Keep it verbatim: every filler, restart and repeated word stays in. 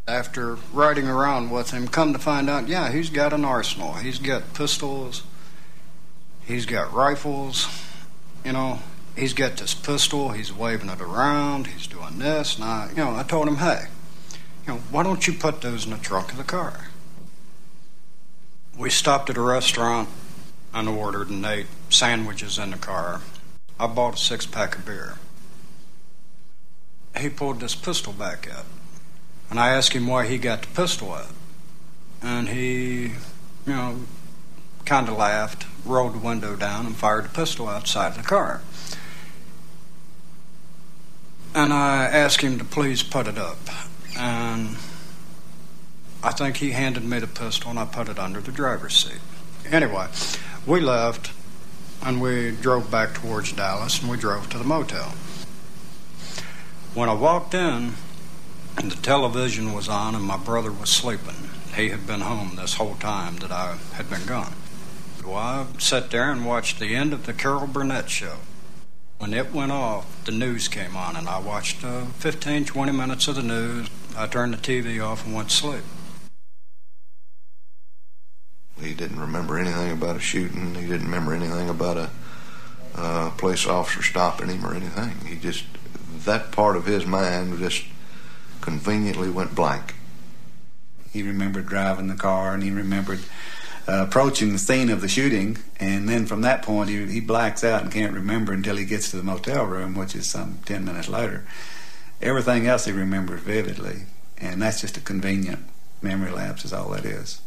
After riding around with him, come to find out, yeah, he's got an arsenal. He's got pistols, he's got rifles, you know, he's got this pistol, he's waving it around, he's doing this, and I, you know, I told him, hey, you know, why don't you put those in the trunk of the car? We stopped at a restaurant and ordered and ate sandwiches in the car. I bought a six-pack of beer. He pulled this pistol back out. And I asked him why he got the pistol out. And he, you know, kind of laughed, rolled the window down, and fired the pistol outside of the car. And I asked him to please put it up. And I think he handed me the pistol, and I put it under the driver's seat. Anyway, we left, and we drove back towards Dallas, and we drove to the motel. When I walked in, and the television was on, and my brother was sleeping. He had been home this whole time that I had been gone. Well, I sat there and watched the end of the Carol Burnett show. When it went off, the news came on, and I watched uh, fifteen, twenty minutes of the news. I turned the T V off and went to sleep. He didn't remember anything about a shooting. He didn't remember anything about a uh, police officer stopping him or anything. He just, that part of his mind just conveniently went blank. He remembered driving the car, and he remembered uh, approaching the scene of the shooting, and then from that point he, he blacks out and can't remember until he gets to the motel room, which is some ten minutes later. Everything else he remembers vividly, and that's just a convenient memory lapse is all that is.